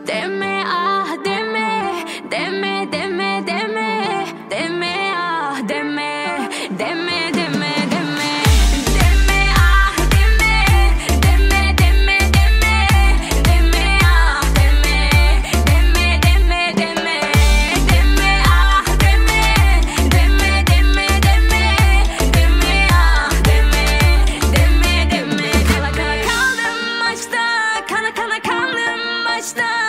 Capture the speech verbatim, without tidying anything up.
Deme ah deme, deme deme deme, deme ah deme, deme deme deme, deme ah deme, deme deme deme, deme ah deme, deme deme deme, deme ah deme, deme deme deme, deme ah deme, deme deme deme. Kala kala kaldım başta, kala kala kaldım başta.